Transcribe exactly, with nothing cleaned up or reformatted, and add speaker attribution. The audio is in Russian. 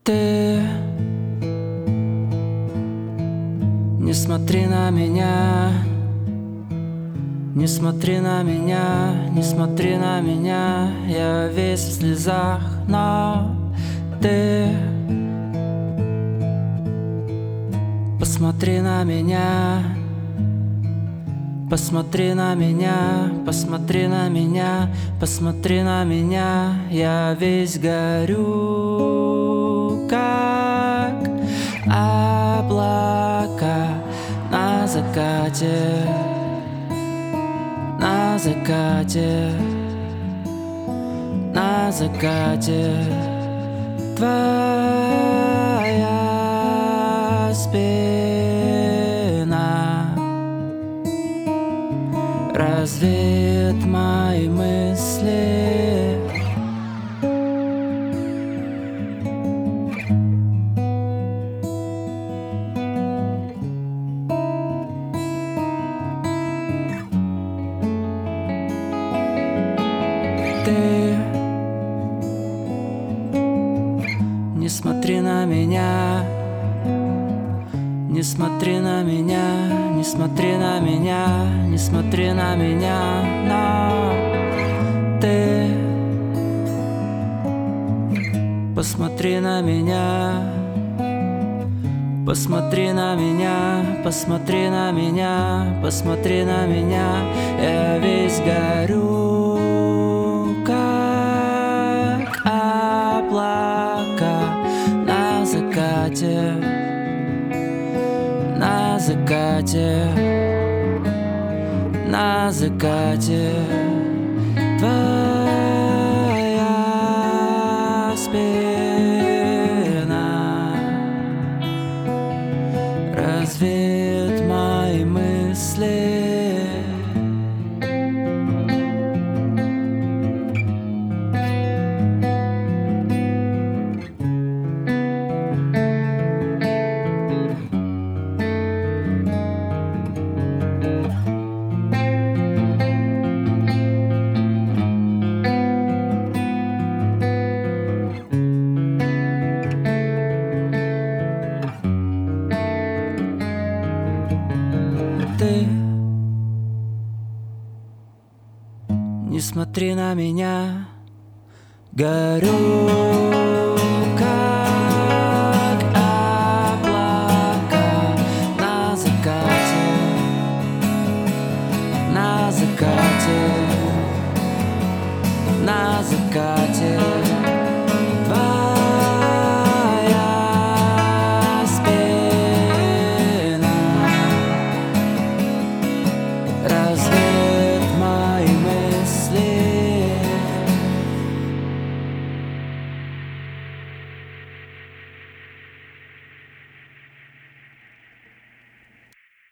Speaker 1: Ты не смотри на меня, не смотри на меня, не смотри на меня. Я весь в слезах, но ты посмотри на меня, посмотри на меня, посмотри на меня, посмотри на меня. Я весь горю, как облака на закате, на закате, на закате. Твоя спина развеет мои мысли. Ты не смотри на меня, не смотри на меня, не смотри на меня, не смотри на меня, но ты посмотри на меня, посмотри на меня, посмотри на меня, посмотри на меня. Я весь горю, как облака на закате, на закате, на закате. Твоя спина развеет мои мысли. Ты не смотри на меня, горю.